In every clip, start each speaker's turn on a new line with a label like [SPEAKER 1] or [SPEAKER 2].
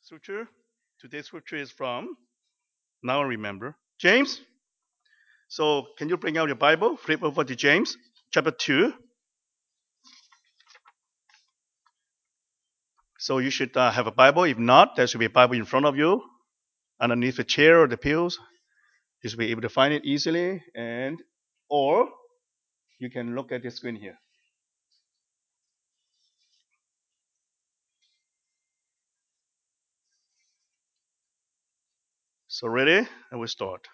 [SPEAKER 1] scripture. Today's scripture is from, now I remember, James. So can you bring out your Bible? Flip over to James chapter 2. So you should have a Bible. If not, there should be a Bible in front of you, underneath the chair or the pews. You should be able to find it easily. Or you can look at the screen here. So ready? I will start.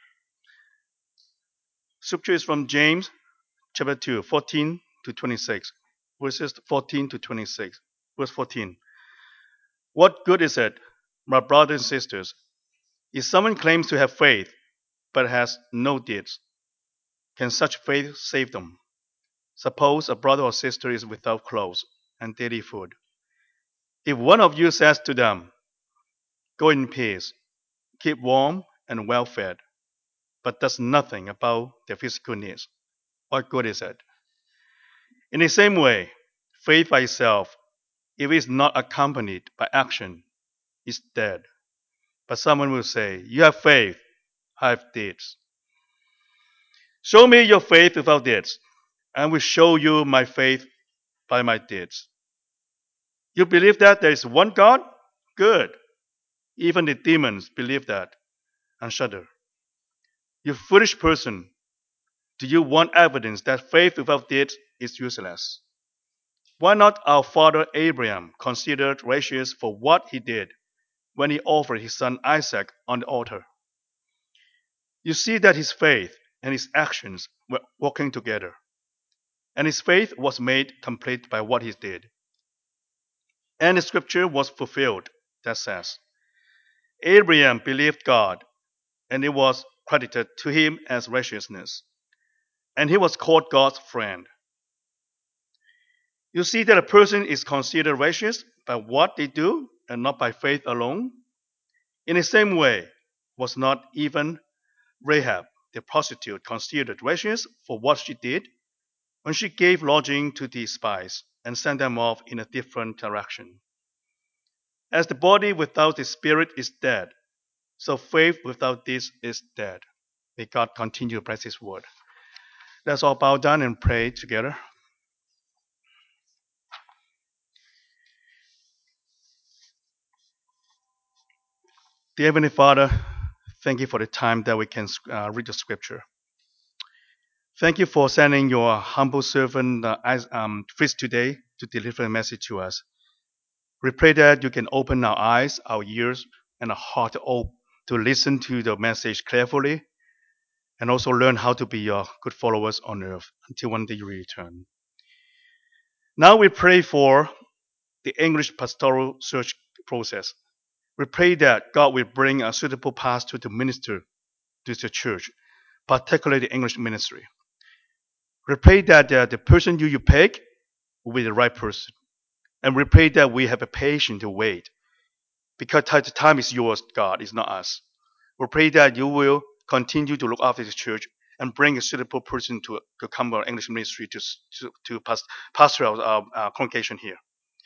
[SPEAKER 1] Scripture is from James chapter 2, 14 to 26. Verses 14 to 26. Verse 14. What good is it, my brothers and sisters, if someone claims to have faith but has no deeds? Can such faith save them? Suppose a brother or sister is without clothes and daily food. If one of you says to them, "Go in peace, keep warm and well fed," but does nothing about their physical needs, what good is it? In the same way, faith by itself, if it is not accompanied by action, is dead. But someone will say, "You have faith, I have deeds. Show me your faith without deeds, and I will show you my faith by my deeds." You believe that there is one God? Good. Even the demons believe that and shudder. You foolish person, do you want evidence that faith without deeds is useless? Why not our father Abraham considered righteous for what he did when he offered his son Isaac on the altar? You see that his faith and his actions were working together, and his faith was made complete by what he did. And the scripture was fulfilled that says, Abraham believed God, and it was credited to him as righteousness, and he was called God's friend. You see that a person is considered righteous by what they do and not by faith alone. In the same way, was not even Rahab, the prostitute, considered righteous for what she did when she gave lodging to the spies and sent them off in a different direction? As the body without the spirit is dead, so faith without this is dead. May God continue to bless His word. Let's all bow down and pray together. Dear Heavenly Father, thank you for the time that we can read the scripture. Thank you for sending your humble servant Fritz today to deliver a message to us. We pray that you can open our eyes, our ears, and our heart to listen to the message carefully and also learn how to be your good followers on earth until one day you return. Now we pray for the English pastoral search process. We pray that God will bring a suitable pastor to minister to the church, particularly the English ministry. We pray that the person you pick will be the right person. And we pray that we have a patience to wait because the time is yours, God, it's not us. We pray that you will continue to look after the church and bring a suitable person to come to our English ministry to pastor our congregation here.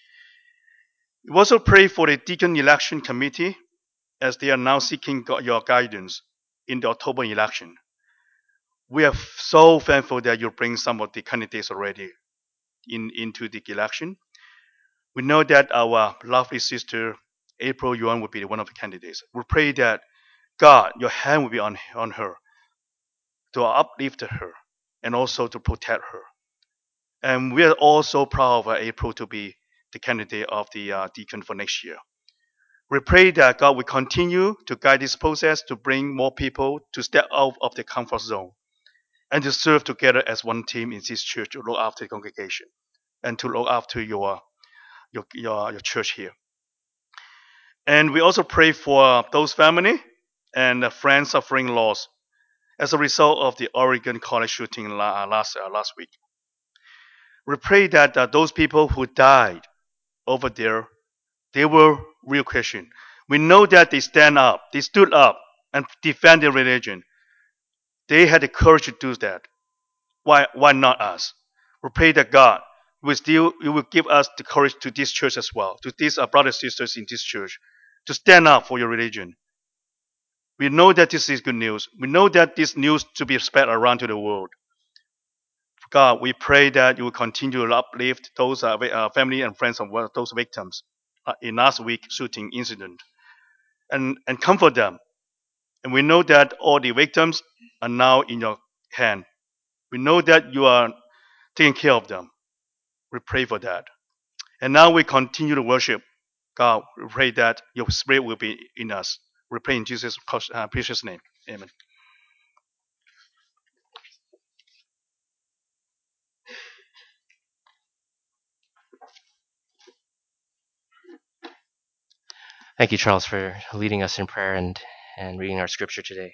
[SPEAKER 1] We also pray for the deacon election committee as they are now seeking your guidance in the October election. We are so thankful that you bring some of the candidates already into the election. We know that our lovely sister April Yuan will be one of the candidates. We pray that God, your hand will be on her to uplift her and also to protect her. And we are also proud of April to be the candidate of the deacon for next year. We pray that God will continue to guide this process to bring more people to step out of the comfort zone and to serve together as one team in this church to look after the congregation and to look after your church here. And we also pray for those family and friends suffering loss as a result of the Oregon college shooting last week. We pray that those people who died over there, they were real Christian. We know that they stood up and defend their religion. They had the courage to do that. Why not us? We pray that God you will give us the courage to this church as well, to these brothers and sisters in this church, to stand up for your religion. We know that this is good news. We know that this news to be spread around to the world. God, we pray that you will continue to uplift those family and friends of those victims in last week shooting incident and comfort them. And we know that all the victims are now in your hand. We know that you are taking care of them. We pray for that. And now we continue to worship. God, we pray that your spirit will be in us. We pray in Jesus' precious name. Amen.
[SPEAKER 2] Thank you, Charles, for leading us in prayer and reading our scripture today.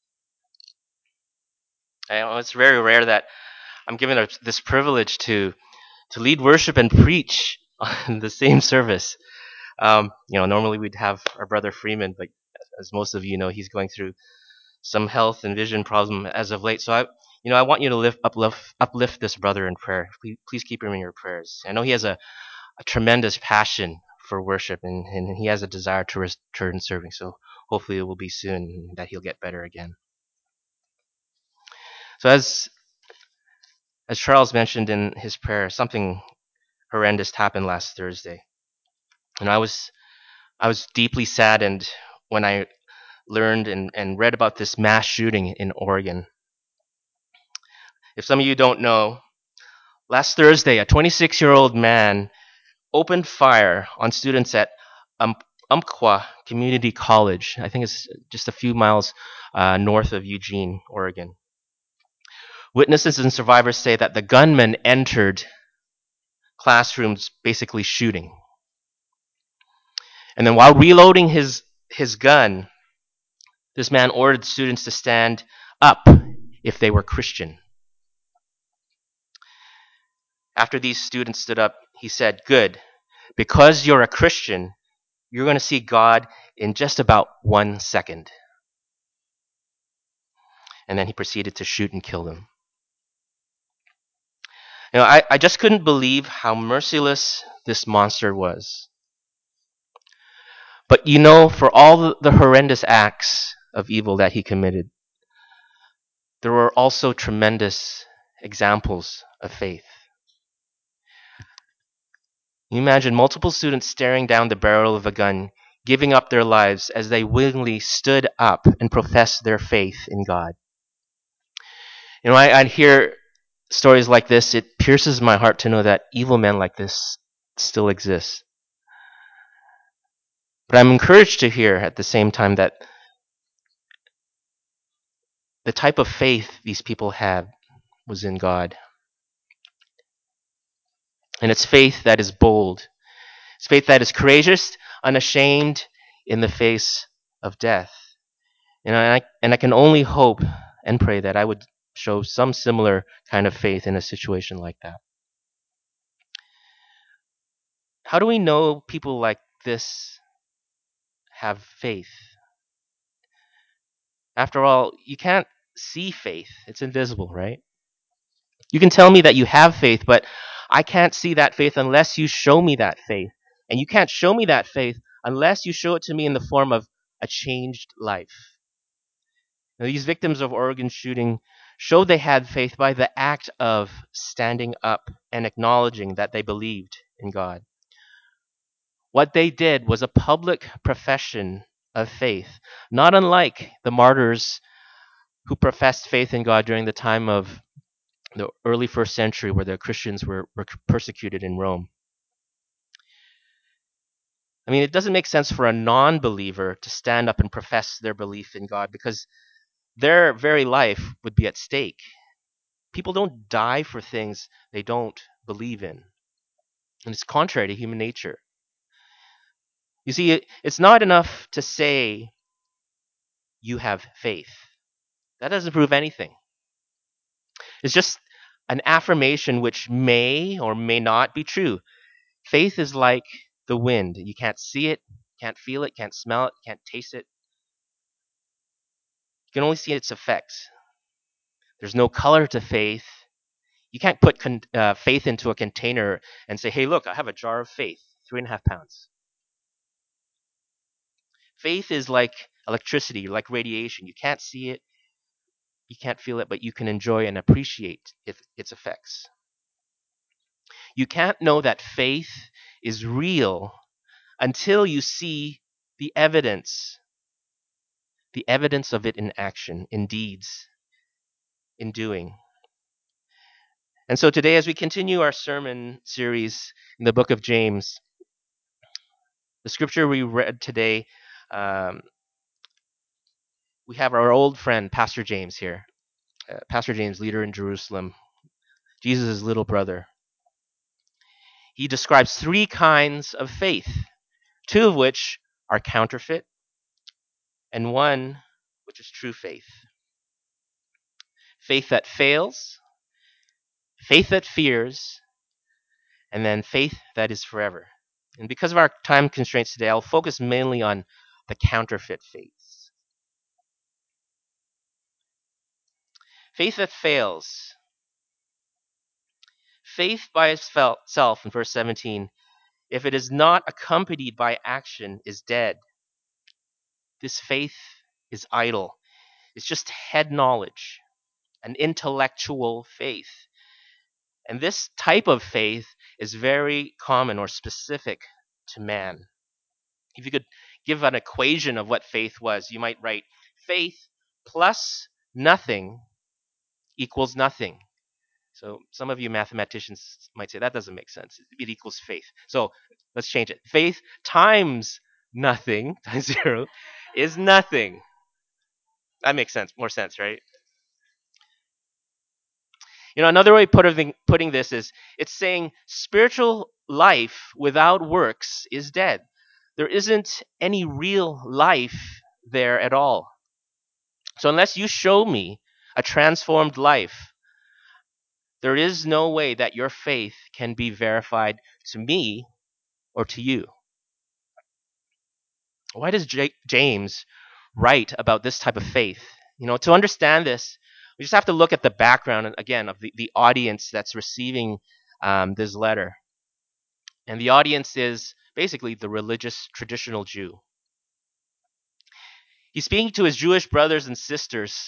[SPEAKER 2] It's very rare that I'm given this privilege to lead worship and preach on the same service. Normally we'd have our brother Freeman, but as most of you know, he's going through some health and vision problem as of late. So I want you to uplift this brother in prayer. Please keep him in your prayers. I know he has a tremendous passion for worship, and he has a desire to return serving. So hopefully it will be soon that he'll get better again. So as Charles mentioned in his prayer, something horrendous happened last Thursday, and I was deeply saddened when I learned and read about this mass shooting in Oregon. If some of you don't know, last Thursday, a 26-year-old man opened fire on students at um, Umpqua Community College. I think it's just a few miles north of Eugene, Oregon. Witnesses and survivors say that the gunman entered classrooms basically shooting. And then while reloading his gun, this man ordered students to stand up if they were Christian. After these students stood up, he said, "Good, because you're a Christian, you're going to see God in just about 1 second." And then he proceeded to shoot and kill them. I just couldn't believe how merciless this monster was. But for all the horrendous acts of evil that he committed, there were also tremendous examples of faith. You imagine multiple students staring down the barrel of a gun, giving up their lives as they willingly stood up and professed their faith in God. I hear stories like this. It pierces my heart to know that evil men like this still exist. But I'm encouraged to hear at the same time that the type of faith these people had was in God. And it's faith that is bold. It's faith that is courageous, unashamed in the face of death. And I can only hope and pray that I would show some similar kind of faith in a situation like that. How do we know people like this have faith? After all, you can't see faith. It's invisible, right? You can tell me that you have faith, but I can't see that faith unless you show me that faith. And you can't show me that faith unless you show it to me in the form of a changed life. Now, these victims of Oregon shooting showed they had faith by the act of standing up and acknowledging that they believed in God. What they did was a public profession of faith, not unlike the martyrs who professed faith in God during the time of the early first century where the Christians were persecuted in Rome. I mean, it doesn't make sense for a non believer to stand up and profess their belief in God because their very life would be at stake. People don't die for things they don't believe in, and it's contrary to human nature. You see, it's not enough to say you have faith, that doesn't prove anything. It's just an affirmation which may or may not be true. Faith is like the wind. You can't see it, can't feel it, can't smell it, can't taste it. You can only see its effects. There's no color to faith. You can't put faith into a container and say, "Hey, look, I have a jar of faith, 3.5 pounds." Faith is like electricity, like radiation. You can't see it, you can't feel it, but you can enjoy and appreciate its effects. You can't know that faith is real until you see the evidence of it in action, in deeds, in doing. And so today, as we continue our sermon series in the book of James, the scripture we read today, um, we have our old friend, Pastor James, here. Pastor James, leader in Jerusalem, Jesus' little brother. He describes three kinds of faith, two of which are counterfeit, and one which is true faith. Faith that fails, faith that fears, and then faith that is forever. And because of our time constraints today, I'll focus mainly on the counterfeit faiths. Faith that fails. Faith by itself, in verse 17, if it is not accompanied by action, is dead. This faith is idle. It's just head knowledge, an intellectual faith. And this type of faith is very common or specific to man. If you could give an equation of what faith was, you might write faith plus nothing equals nothing. So some of you mathematicians might say that doesn't make sense. It equals faith. So let's change it. Faith times nothing times zero is nothing. That makes sense, more sense, right? Another way putting this is it's saying spiritual life without works is dead. There isn't any real life there at all. So unless you show me a transformed life, there is no way that your faith can be verified to me or to you. Why does James write about this type of faith? To understand this, we just have to look at the background again of the audience that's receiving this letter. And the audience is basically the religious traditional Jew. He's speaking to his Jewish brothers and sisters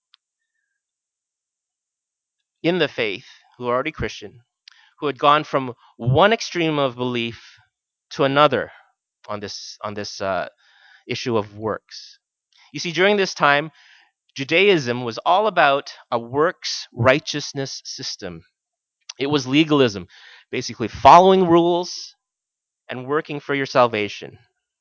[SPEAKER 2] in the faith who are already Christian, who had gone from one extreme of belief to another on this issue of works. You see, during this time, Judaism was all about a works righteousness system. It was legalism, basically following rules and working for your salvation.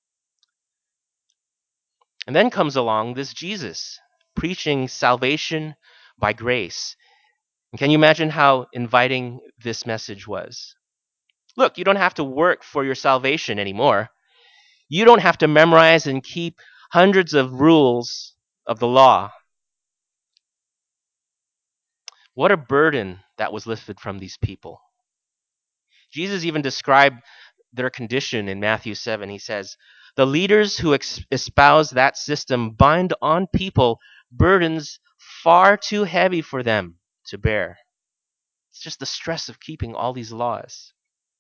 [SPEAKER 2] And then comes along this Jesus preaching salvation by grace. And can you imagine how inviting this message was? Look, you don't have to work for your salvation anymore. You don't have to memorize and keep hundreds of rules of the law. What a burden that was lifted from these people. Jesus even described their condition in Matthew 7. He says, the leaders who espouse that system bind on people burdens far too heavy for them to bear. It's just the stress of keeping all these laws.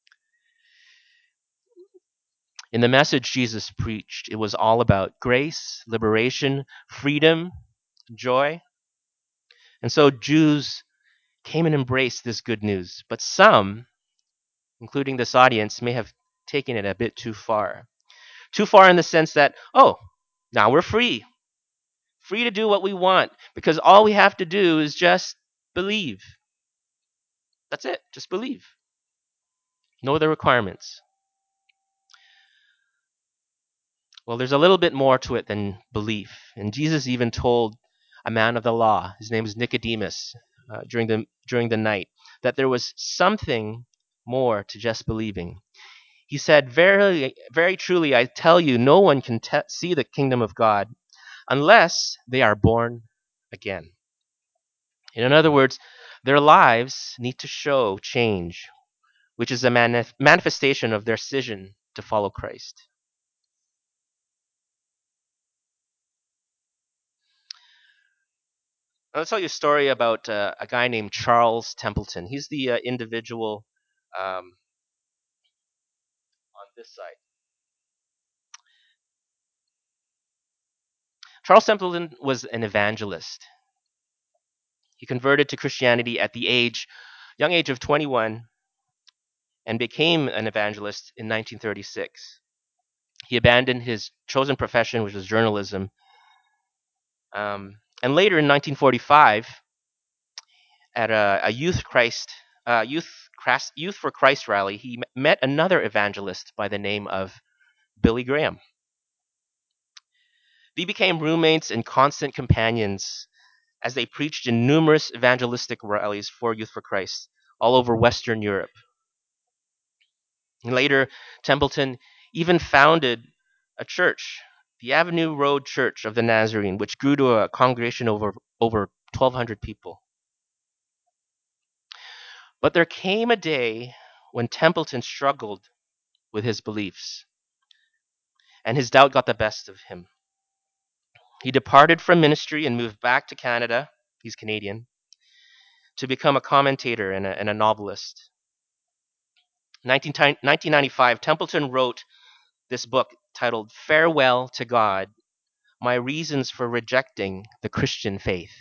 [SPEAKER 2] In the message Jesus preached, it was all about grace, liberation, freedom, joy. And so Jews came and embraced this good news. But some, including this audience, may have taken it a bit too far. Too far in the sense that, oh, now we're free. Free to do what we want because all we have to do is just believe. That's it. Just believe. No other requirements. Well, there's a little bit more to it than belief. And Jesus even told a man of the law, his name is Nicodemus, during the night, that there was something more to just believing. He said, "Verily, very truly, I tell you, no one can see the kingdom of God unless they are born again." In other words, their lives need to show change, which is a manifestation of their decision to follow Christ. I'll tell you a story about a guy named Charles Templeton. He's the individual on this side. Charles Templeton was an evangelist. He converted to Christianity at the young age of 21 and became an evangelist in 1936. He abandoned his chosen profession, which was journalism. And later in 1945, at a Youth for Christ rally, he met another evangelist by the name of Billy Graham. They became roommates and constant companions as they preached in numerous evangelistic rallies for Youth for Christ all over Western Europe. And later, Templeton even founded a church, the Avenue Road Church of the Nazarene, which grew to a congregation over 1,200 people. But there came a day when Templeton struggled with his beliefs, and his doubt got the best of him. He departed from ministry and moved back to Canada. He's Canadian, to become a commentator and a novelist. 1995, Templeton wrote this book titled Farewell to God: My Reasons for Rejecting the Christian Faith.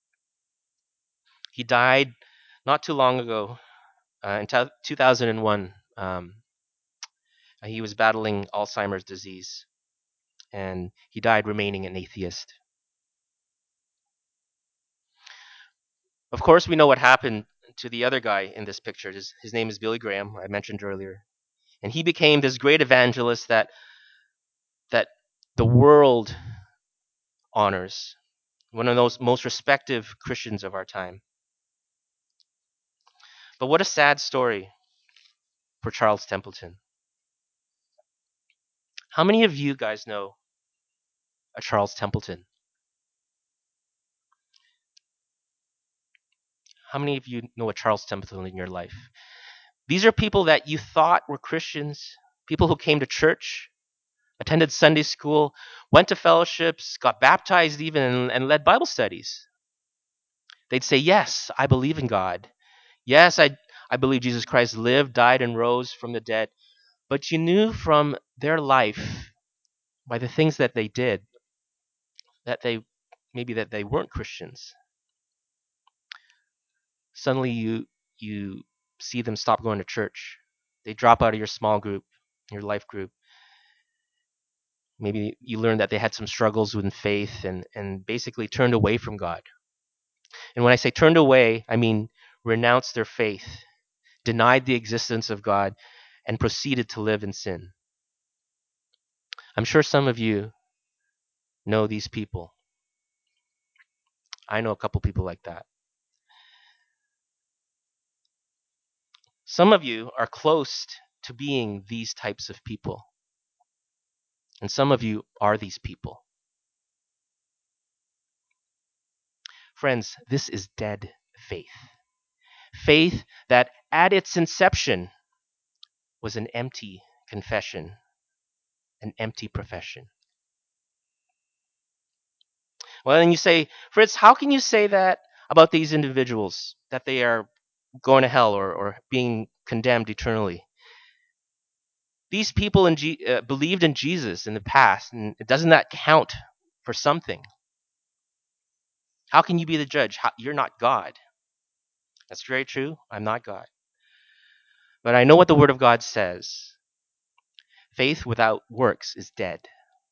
[SPEAKER 2] He died not too long ago, in 2001. He was battling Alzheimer's disease, and he died remaining an atheist. Of course, we know what happened to the other guy in this picture. His name is Billy Graham, I mentioned earlier. And he became this great evangelist that the world honors, one of those most respected Christians of our time. But what a sad story for Charles Templeton. How many of you guys know a Charles Templeton? How many of you know a Charles Templeton in your life? These are people that you thought were Christians, people who came to church, attended Sunday school, went to fellowships, got baptized even, and led Bible studies. They'd say, yes, I believe in God. Yes, I believe Jesus Christ lived, died, and rose from the dead. But you knew from their life, by the things that they did, that they weren't Christians. Suddenly you see them stop going to church. They drop out of your small group, your life group. Maybe you learn that they had some struggles with faith and basically turned away from God. And when I say turned away, I mean renounced their faith, denied the existence of God, and proceeded to live in sin. I'm sure some of you know these people. I know a couple people like that. Some of you are close to being these types of people. And some of you are these people. Friends, this is dead faith. Faith that at its inception was an empty confession, an empty profession. Well, then you say, Fritz, how can you say that about these individuals, that they are going to hell or being condemned eternally? These people believed in Jesus in the past, and doesn't that count for something? How can you be the judge? You're not God. That's very true. I'm not God. But I know what the Word of God says. Faith without works is dead.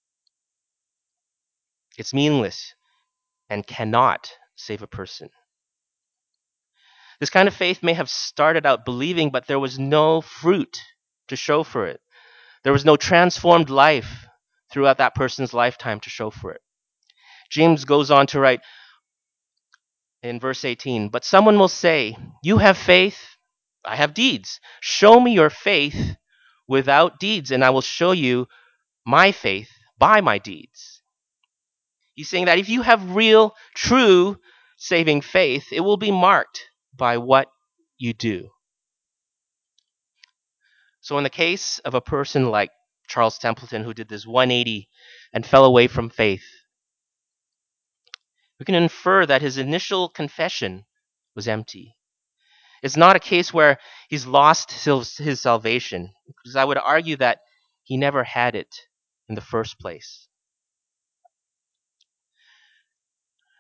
[SPEAKER 2] It's meaningless and cannot save a person. This kind of faith may have started out believing, but there was no fruit to show for it. There was no transformed life throughout that person's lifetime to show for it. James goes on to write in verse 18, but someone will say, you have faith, I have deeds. Show me your faith without deeds, and I will show you my faith by my deeds. He's saying that if you have real, true saving faith, it will be marked by what you do. So, in the case of a person like Charles Templeton, who did this 180 and fell away from faith, we can infer that his initial confession was empty. It's not a case where he's lost his salvation, because I would argue that he never had it in the first place.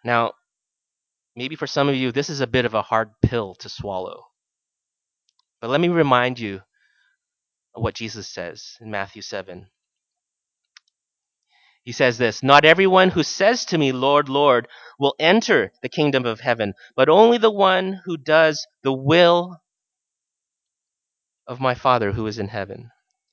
[SPEAKER 2] Now, maybe for some of you, this is a bit of a hard pill to swallow. But let me remind you of what Jesus says in Matthew 7. He says this: Not everyone who says to me, Lord, Lord, will enter the kingdom of heaven, but only the one who does the will of my Father who is in heaven.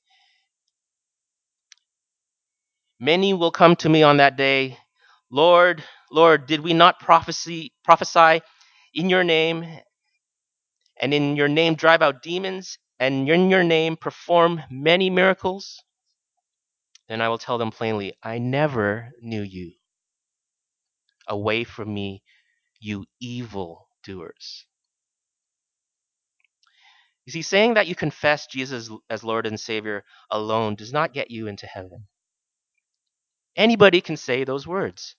[SPEAKER 2] Many will come to me on that day, Lord, Lord, did we not prophesy in your name, and in your name drive out demons, and in your name perform many miracles? Then I will tell them plainly, I never knew you. Away from me, you evil doers. You see, saying that you confess Jesus as Lord and Savior alone does not get you into heaven. Anybody can say those words.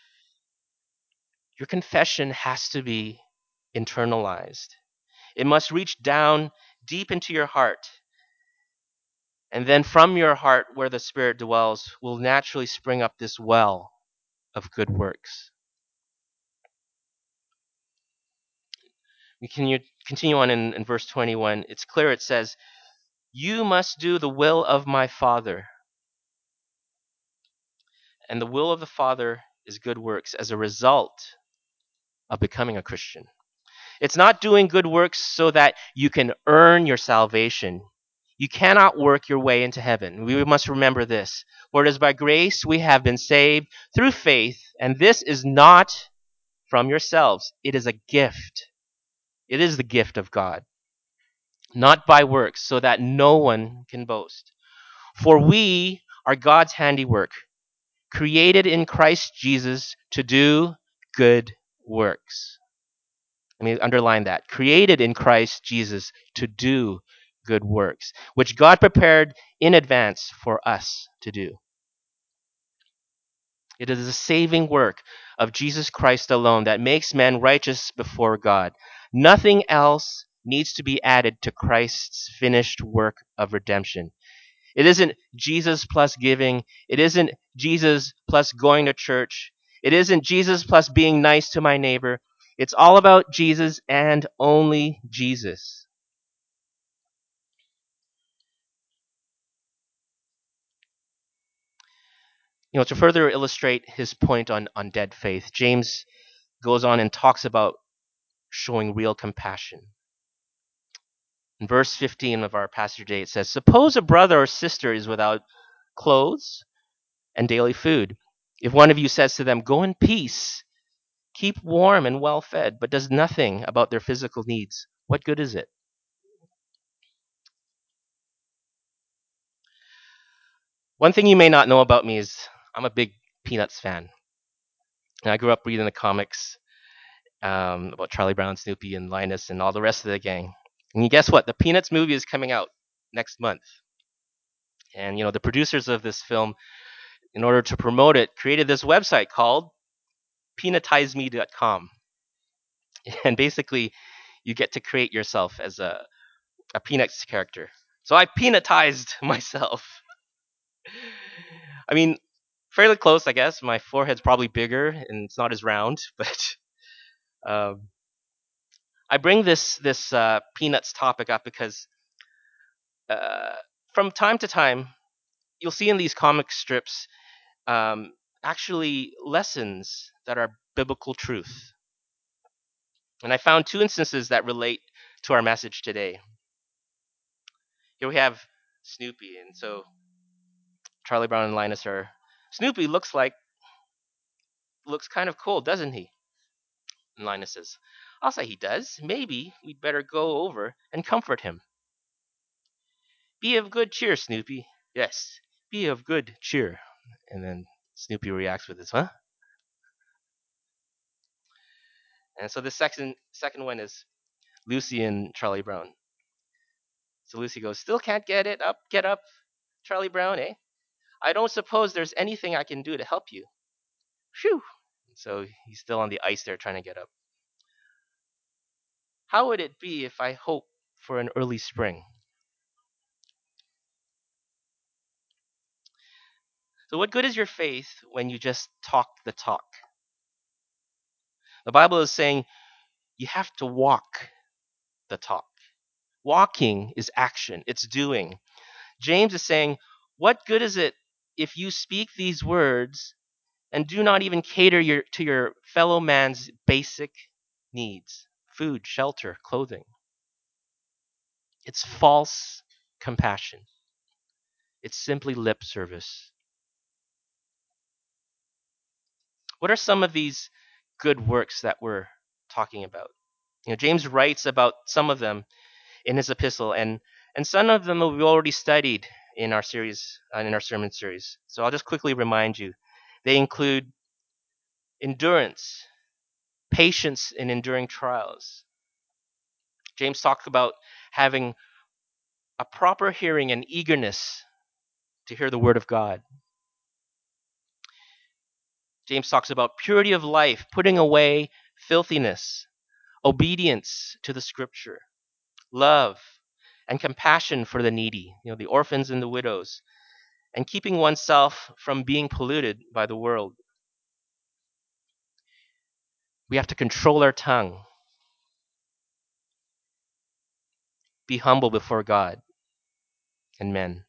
[SPEAKER 2] Your confession has to be internalized. It must reach down deep into your heart. And then from your heart, where the Spirit dwells, will naturally spring up this well of good works. We can continue on in verse 21. It's clear it says, You must do the will of my Father. And the will of the Father is good works as a result of becoming a Christian. It's not doing good works so that you can earn your salvation. You cannot work your way into heaven. We must remember this. For it is by grace we have been saved through faith, and this is not from yourselves. It is a gift. It is the gift of God, not by works, so that no one can boast. For we are God's handiwork, created in Christ Jesus to do good works. Let me underline that. Created in Christ Jesus to do good works, which God prepared in advance for us to do. It is the saving work of Jesus Christ alone that makes men righteous before God. Nothing else needs to be added to Christ's finished work of redemption. It isn't Jesus plus giving. It isn't Jesus plus going to church. It isn't Jesus plus being nice to my neighbor. It's all about Jesus and only Jesus. To further illustrate his point on dead faith, James goes on and talks about showing real compassion. In verse 15 of our passage today, it says, Suppose a brother or sister is without clothes and daily food. If one of you says to them, Go in peace, keep warm and well fed, but does nothing about their physical needs, what good is it? One thing you may not know about me is I'm a big Peanuts fan. And I grew up reading the comics about Charlie Brown, Snoopy, and Linus, and all the rest of the gang. And you guess what? The Peanuts movie is coming out next month. And the producers of this film, in order to promote it, created this website called peanutizeme.com. And basically, you get to create yourself as a Peanuts character. So I peanutized myself. I mean, fairly close, I guess. My forehead's probably bigger and it's not as round, but um, I bring this Peanuts topic up because uh, from time to time, you'll see in these comic strips um, actually lessons that are biblical truth. And I found two instances that relate to our message today. Here we have Snoopy, and so Charlie Brown and Linus are. Snoopy looks kind of cold, doesn't he? And Linus says, I'll say he does. Maybe we'd better go over and comfort him. Be of good cheer, Snoopy. Yes, be of good cheer. And then Snoopy reacts with this, huh? And so the second one is Lucy and Charlie Brown. So Lucy goes, Still can't get up, Charlie Brown, eh? I don't suppose there's anything I can do to help you. Phew. So he's still on the ice there trying to get up. How would it be if I hope for an early spring? So what good is your faith when you just talk the talk? The Bible is saying you have to walk the talk. Walking is action, it's doing. James is saying, what good is it if you speak these words and do not even cater to your fellow man's basic needs: food, shelter, clothing? It's false compassion. It's simply lip service. What are some of these good works that we're talking about? James writes about some of them in his epistle, and some of them we've already studied in our series, in our sermon series. So I'll just quickly remind you. They include endurance, patience in enduring trials. James talks about having a proper hearing and eagerness to hear the word of God. James talks about purity of life, putting away filthiness, obedience to the scripture, love, and compassion for the needy, the orphans and the widows, and keeping oneself from being polluted by the world. We have to control our tongue, be humble before God and men.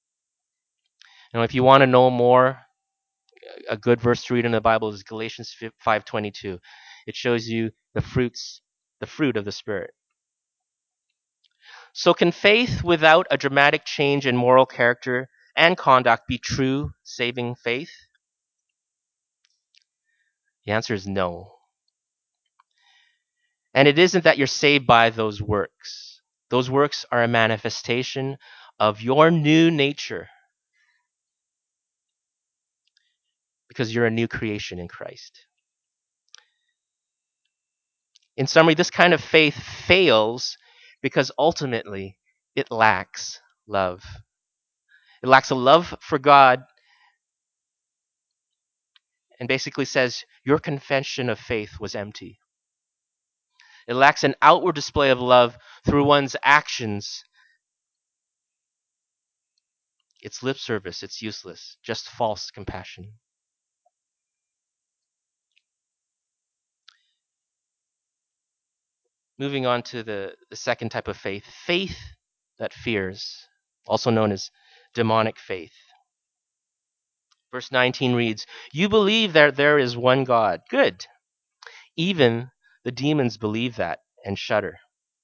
[SPEAKER 2] If you want to know more, a good verse to read in the Bible is Galatians 5:22. It shows you the fruit of the Spirit. So can faith without a dramatic change in moral character and conduct be true saving faith? The answer is no. And it isn't that you're saved by those works. Those works are a manifestation of your new nature because you're a new creation in Christ. In summary, this kind of faith fails because ultimately it lacks love. It lacks a love for God and basically says your confession of faith was empty. It lacks an outward display of love through one's actions. It's lip service, it's useless, just false compassion. Moving on to the second type of faith, faith that fears, also known as demonic faith. Verse 19 reads, "You believe that there is one God." Good. Even the demons believe that and shudder.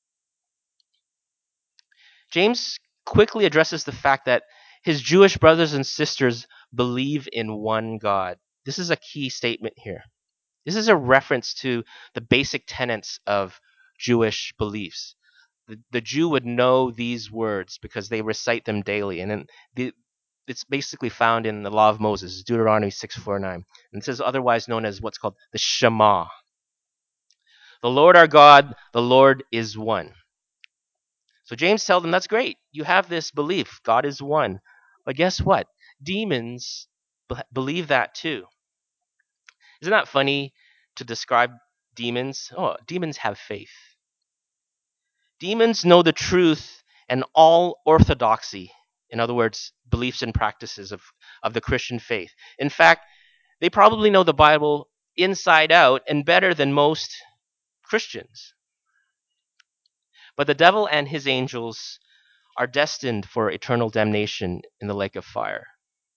[SPEAKER 2] James quickly addresses the fact that his Jewish brothers and sisters believe in one God. This is a key statement here. This is a reference to the basic tenets of Jewish beliefs. The Jew would know these words because they recite them daily. And then it's basically found in the Law of Moses, Deuteronomy 6:4-9. And this is otherwise known as what's called the Shema. The Lord our God, the Lord is one. So James tells them, that's great. You have this belief. God is one. But guess what? Demons believe that too. Isn't that funny to describe demons? Oh, demons have faith. Demons know the truth and all orthodoxy. In other words, beliefs and practices of the Christian faith. In fact, they probably know the Bible inside out and better than most Christians. But the devil and his angels are destined for eternal damnation in the lake of fire.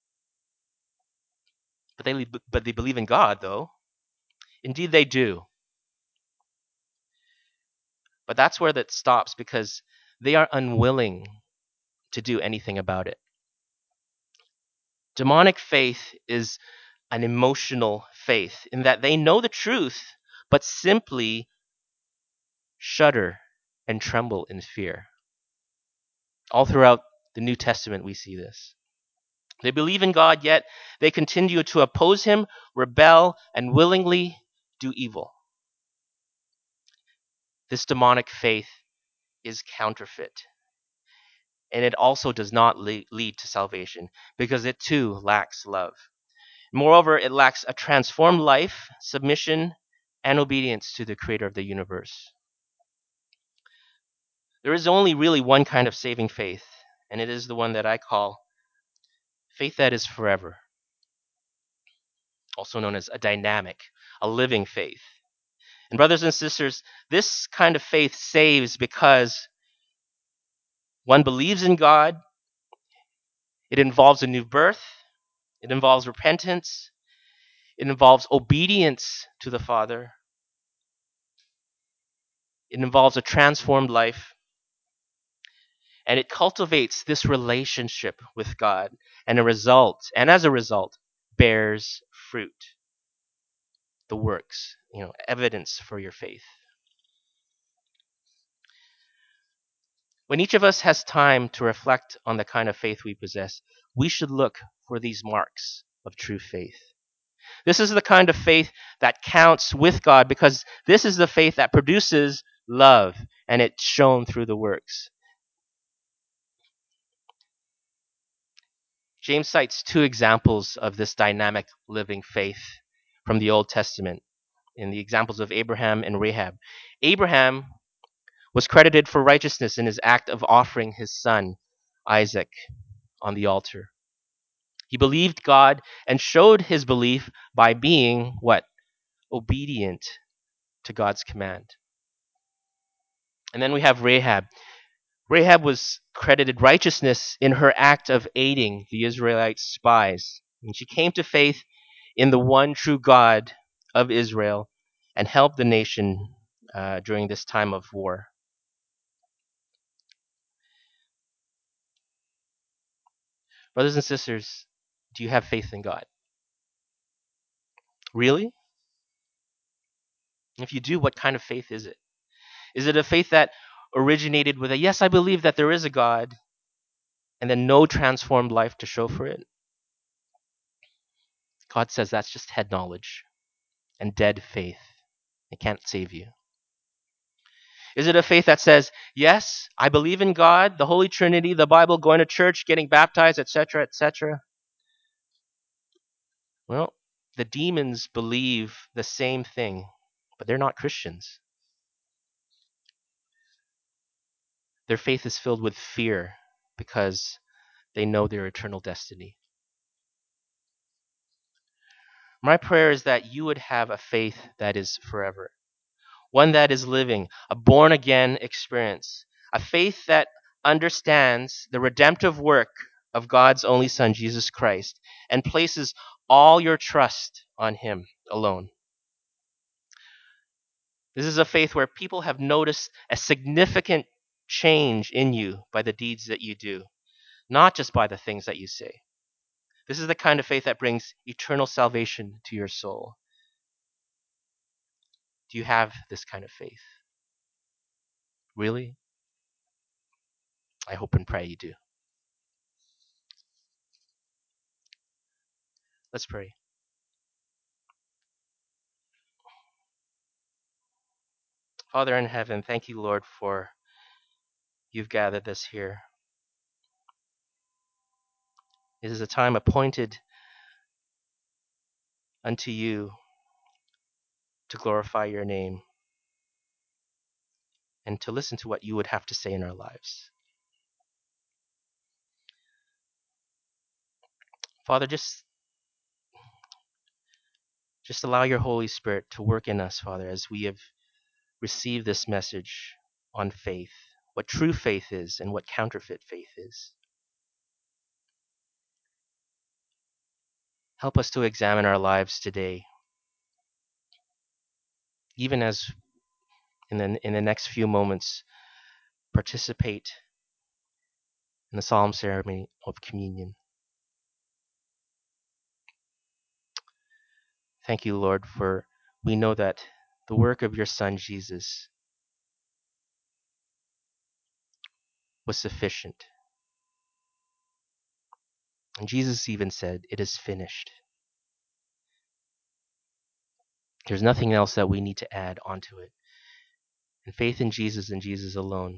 [SPEAKER 2] But they believe in God, though. Indeed, they do. But that's where that stops because they are unwilling to do anything about it. Demonic faith is an emotional faith in that they know the truth, but simply shudder and tremble in fear. All throughout the New Testament, we see this. They believe in God, yet they continue to oppose Him, rebel, and willingly do evil. This demonic faith is counterfeit. And it also does not lead to salvation because it too lacks love. Moreover, it lacks a transformed life, submission, and obedience to the creator of the universe. There is only really one kind of saving faith, and it is the one that I call faith that is forever, also known as a dynamic, a living faith. And brothers and sisters, this kind of faith saves because one believes in God, it involves a new birth, it involves repentance, it involves obedience to the Father, it involves a transformed life, and it cultivates this relationship with God, and as a result, bears fruit, the works, evidence for your faith. When each of us has time to reflect on the kind of faith we possess, we should look for these marks of true faith. This is the kind of faith that counts with God because this is the faith that produces love, and it's shown through the works. James cites two examples of this dynamic living faith from the Old Testament in the examples of Abraham and Rahab. Abraham was credited for righteousness in his act of offering his son, Isaac, on the altar. He believed God and showed his belief by being what? Obedient to God's command. And then we have Rahab. Rahab was credited righteousness in her act of aiding the Israelite spies. And she came to faith in the one true God of Israel and helped the nation during this time of war. Brothers and sisters, do you have faith in God? Really? If you do, what kind of faith is it? Is it a faith that originated with a yes, I believe that there is a God, and then no transformed life to show for it? God says that's just head knowledge and dead faith. It can't save you. Is it a faith that says, yes, I believe in God, the Holy Trinity, the Bible, going to church, getting baptized, etc., etc.? Well, the demons believe the same thing, but they're not Christians. Their faith is filled with fear because they know their eternal destiny. My prayer is that you would have a faith that is forever, one that is living, a born again experience, a faith that understands the redemptive work of God's only Son, Jesus Christ, and places all your trust on Him alone. This is a faith where people have noticed a significant change in you by the deeds that you do, not just by the things that you say. This is the kind of faith that brings eternal salvation to your soul. Do you have this kind of faith? Really? I hope and pray you do. Let's pray. Father in heaven, thank you, Lord, for you've gathered us here. It is a time appointed unto you to glorify your name and to listen to what you would have to say in our lives. Father, just allow your Holy Spirit to work in us, Father, as we have received this message on faith, what true faith is and what counterfeit faith is. Help us to examine our lives today, even as in the next few moments participate in the solemn ceremony of communion. Thank you, Lord, for we know that the work of your Son, Jesus, was sufficient. And Jesus even said, it is finished. There's nothing else that we need to add onto it. And faith in Jesus and Jesus alone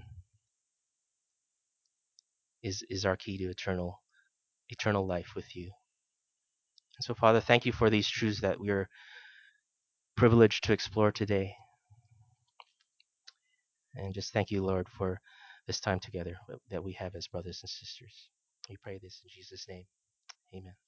[SPEAKER 2] is our key to eternal life with you. And so, Father, thank you for these truths that we are privileged to explore today. And just thank you, Lord, for this time together that we have as brothers and sisters. We pray this in Jesus' name. Amen.